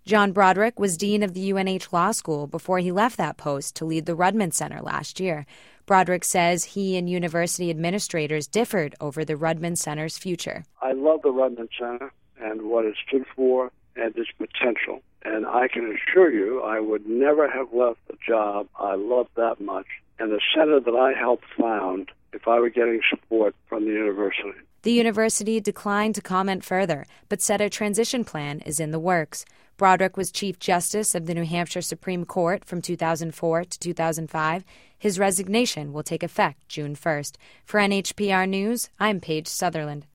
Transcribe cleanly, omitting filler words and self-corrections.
John Broderick was dean of the UNH Law School before he left that post to lead the Rudman Center last year. Broderick says he and university administrators differed over the Rudman Center's future. I love the Rudman Center and what it stood for and its potential. And I can assure you I would never have left the job I loved that much and the center that I helped found if I were getting support from the university. The university declined to comment further, but said a transition plan is in the works. Broderick was Chief Justice of the New Hampshire Supreme Court from 2004 to 2005. His resignation will take effect June 1st. For NHPR News, I'm Paige Sutherland.